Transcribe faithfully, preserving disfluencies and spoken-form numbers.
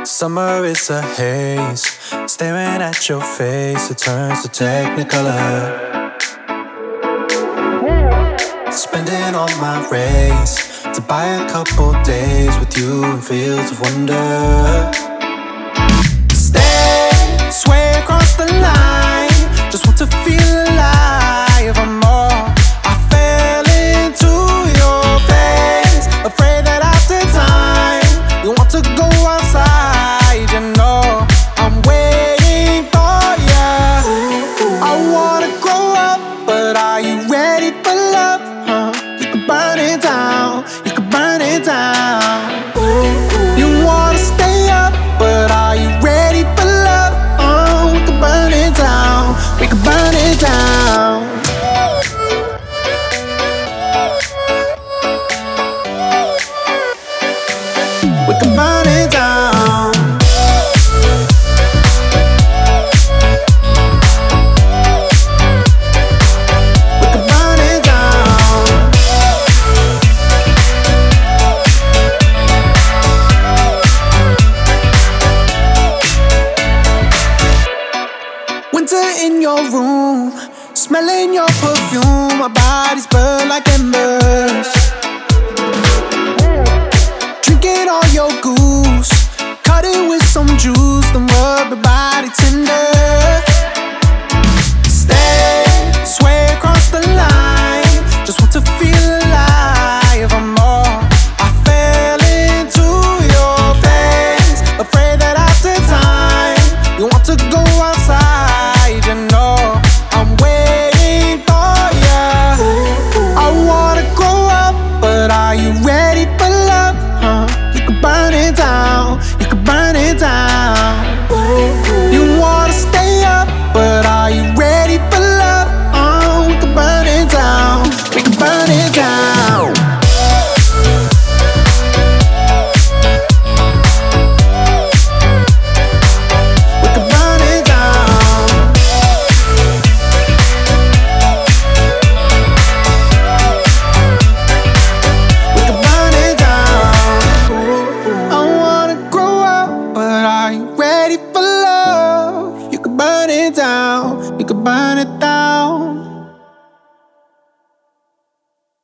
Summer is a haze, staring at your face, it turns to technicolor. Spending all my race to buy a couple days with you in fields of wonder. Stay, sway across the line, just want to feel alive. I'm more, I fell into your face, afraid that after time you want to go outside. You know I'm waiting for ya. I wanna grow up, but are you ready for love? Huh? You can burn it down, you can burn it down. You wanna stay up, but are you ready for love? Oh, we can burn it down, we can burn it down. We can burn it down. We can burn it down. Winter in your room, smelling your perfume. My body's burned like embers.